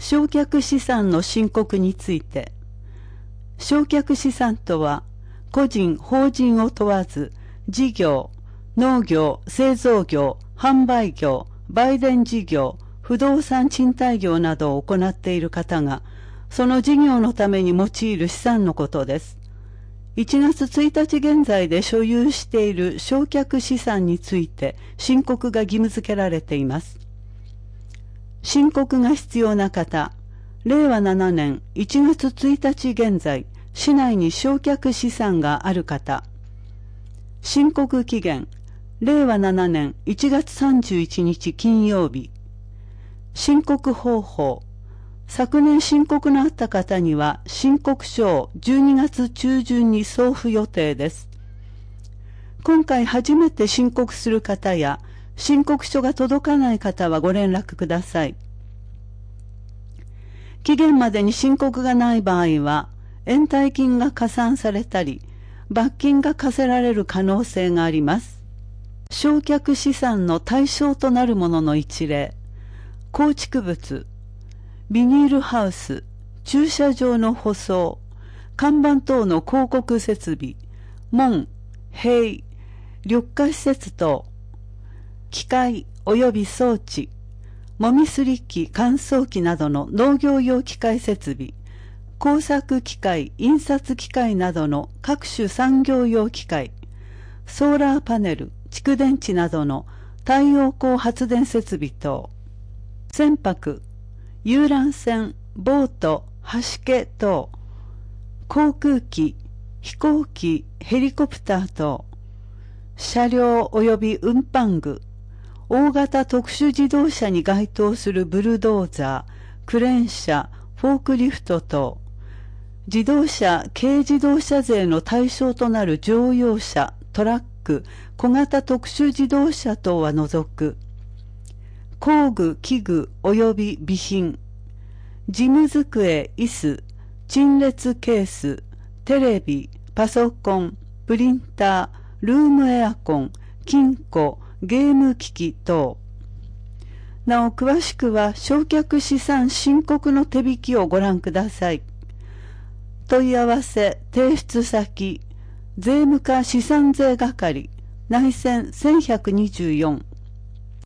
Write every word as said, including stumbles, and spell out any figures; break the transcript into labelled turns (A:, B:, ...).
A: 償却資産の申告について、償却資産とは、個人、法人を問わず、事業、農業、製造業、販売業、売電事業、不動産賃貸業などを行っている方が、その事業のために用いる資産のことです。いちがつついたち現在で所有している償却資産について申告が義務付けられています。申告が必要な方、れいわななねんいちがつついたち現在、市内に償却資産がある方、申告期限、れいわななねんいちがつさんじゅういちにち金曜日。申告方法。昨年申告のあった方には申告書をじゅうにがつちゅうじゅんに送付予定です。今回初めて申告する方や申告書が届かない方はご連絡ください。期限までに申告がない場合は延滞金が加算されたり罰金が課せられる可能性があります。償却資産の対象となるものの一例、構築物、ビニールハウス、駐車場の舗装、看板等の広告設備、門、塀、緑化施設等、機械及び装置、もみすり機、乾燥機などの農業用機械設備、工作機械、印刷機械などの各種産業用機械、ソーラーパネル、蓄電池などの太陽光発電設備等、船舶、遊覧船、ボート、橋家等、航空機、飛行機、ヘリコプター等、車両及び運搬具、大型特殊自動車に該当するブルドーザー、クレーン車、フォークリフト等、自動車、軽自動車税の対象となる乗用車、トラック、小型特殊自動車等は除く、工具、器具及び備品、事務机、椅子、陳列ケース、テレビ、パソコン、プリンター、ルームエアコン、金庫、ゲーム機器等。なお詳しくは償却資産申告の手引きをご覧ください。問い合わせ、提出先、税務課資産税係、内線せんひゃくにじゅうよん。